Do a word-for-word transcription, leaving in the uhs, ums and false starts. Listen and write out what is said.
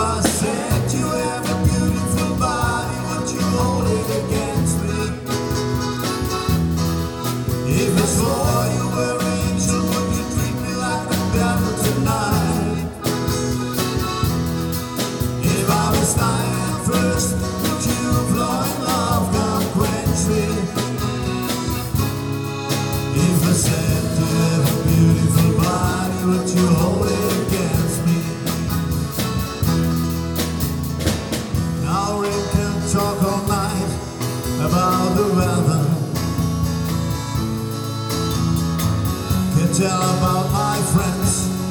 I said you have a beautiful body, would you hold it against me? If I swore you were an angel, would you treat me like the devil tonight? If I was dying first, would you blowing love come quench me? If I said you have a beautiful body, would you hold it against me? Now we can talk all night about the weather. Can tell about my friends